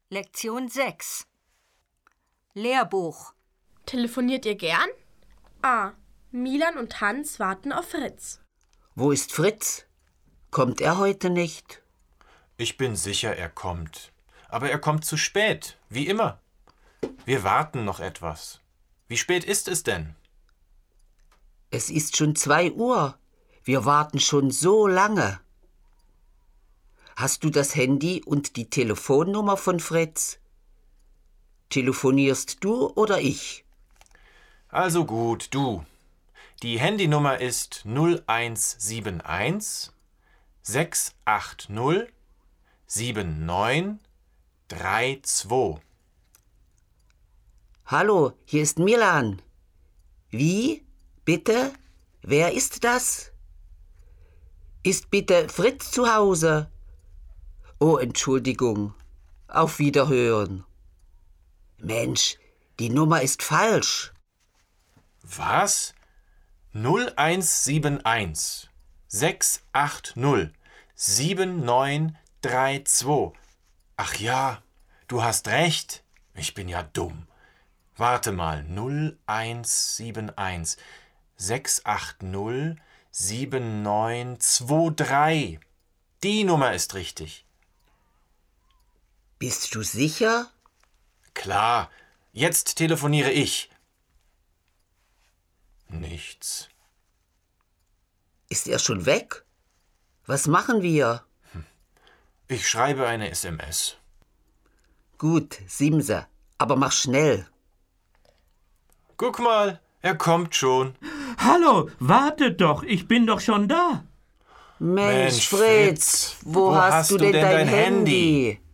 Lektion 6. Lehrbuch. Telefoniert ihr gern? A. Milan und Hans warten auf Fritz. Wo ist Fritz? Kommt er heute nicht? Ich bin sicher, er kommt. Aber er kommt zu spät, wie immer. Wir warten noch etwas. Wie spät ist es denn? Es ist schon 2 Uhr. Wir warten schon so lange. Hast du das Handy und die Telefonnummer von Fritz? Telefonierst du oder ich? Also gut, du. Die Handynummer ist 0171 680 7932. Hallo, hier ist Milan. Wie? Bitte? Wer ist das? Ist bitte Fritz zu Hause? Oh, Entschuldigung. Auf Wiederhören. Mensch, die Nummer ist falsch. Was? 0171 680 7932. Ach ja, du hast recht. Ich bin ja dumm. Warte mal, 0171 680 7923. Die Nummer ist richtig. Bist du sicher? Klar, jetzt telefoniere ich. Nichts. Ist er schon weg? Was machen wir? Ich schreibe eine SMS. Gut, Simse, aber mach schnell. Guck mal, er kommt schon. Hallo, wartet doch, ich bin doch schon da. Mensch, Fritz, wo hast du denn dein Handy?